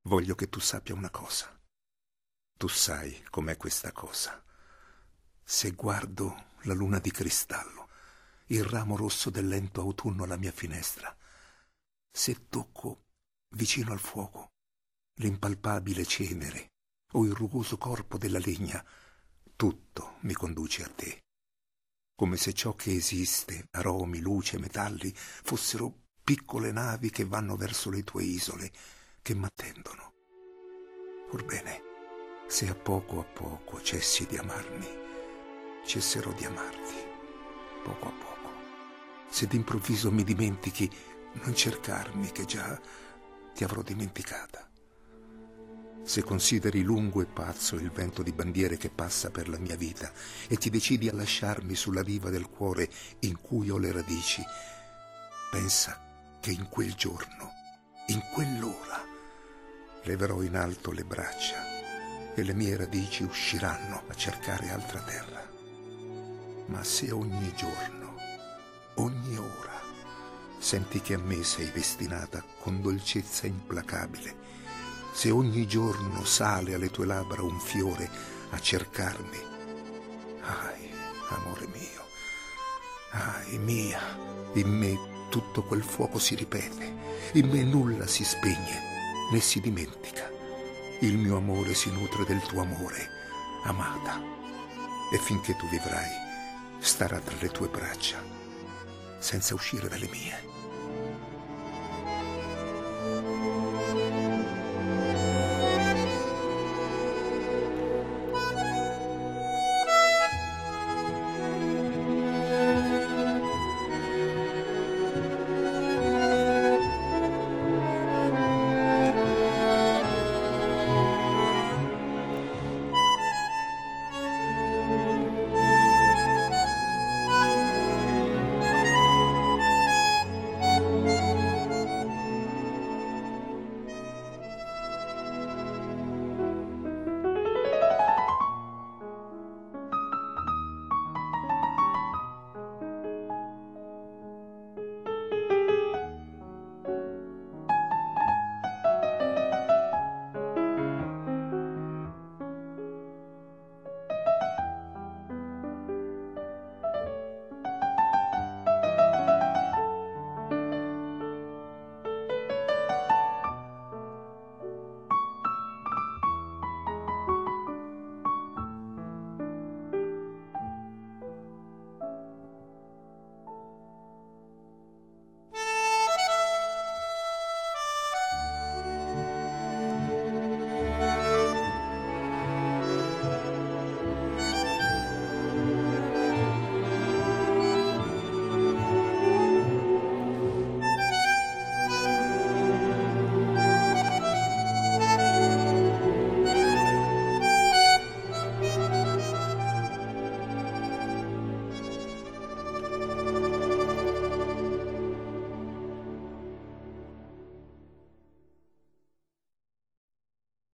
Voglio che tu sappia una cosa. Tu sai com'è questa cosa. Se guardo la luna di cristallo, il ramo rosso del lento autunno alla mia finestra, se tocco vicino al fuoco l'impalpabile cenere o il rugoso corpo della legna, tutto mi conduce a te. Come se ciò che esiste, aromi, luce, metalli, fossero piccole navi che vanno verso le tue isole, che m'attendono. Orbene, se a poco cessi di amarmi, cesserò di amarti, poco a poco. Se d'improvviso mi dimentichi, non cercarmi, che già ti avrò dimenticata. Se consideri lungo e pazzo il vento di bandiere che passa per la mia vita e ti decidi a lasciarmi sulla riva del cuore in cui ho le radici, pensa che in quel giorno, in quell'ora, leverò in alto le braccia e le mie radici usciranno a cercare altra terra. Ma se ogni giorno, ogni ora, senti che a me sei destinata con dolcezza implacabile, se ogni giorno sale alle tue labbra un fiore a cercarmi, ahi, amore mio, ahi mia, in me tutto quel fuoco si ripete, in me nulla si spegne né si dimentica. Il mio amore si nutre del tuo amore, amata, e finché tu vivrai starà tra le tue braccia, senza uscire dalle mie.